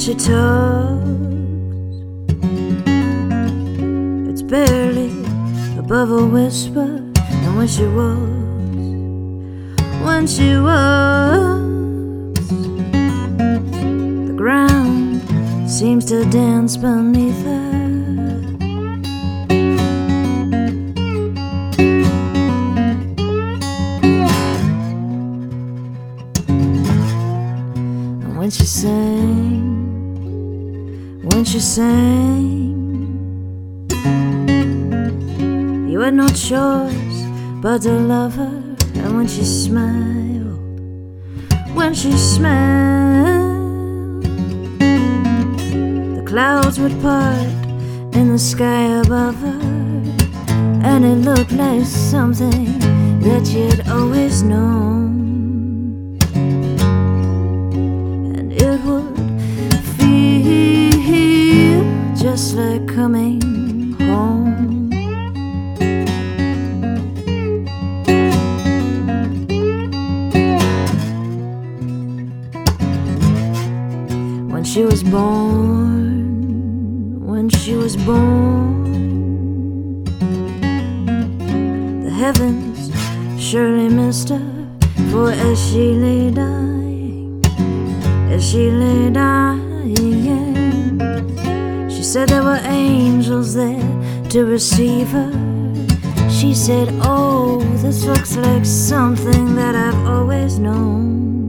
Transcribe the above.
she talks, it's barely above a whisper. And when she walks, the ground seems to dance beneath her. And when she sang, you had no choice but to love her. And when she smiled, the clouds would part in the sky above her, and it looked like something that you'd always known. And it would feel just like coming home. When she was born, the heavens surely missed her. For as she lay dying, she said there were angels there to receive her. She said, oh, this looks like something that I've always known.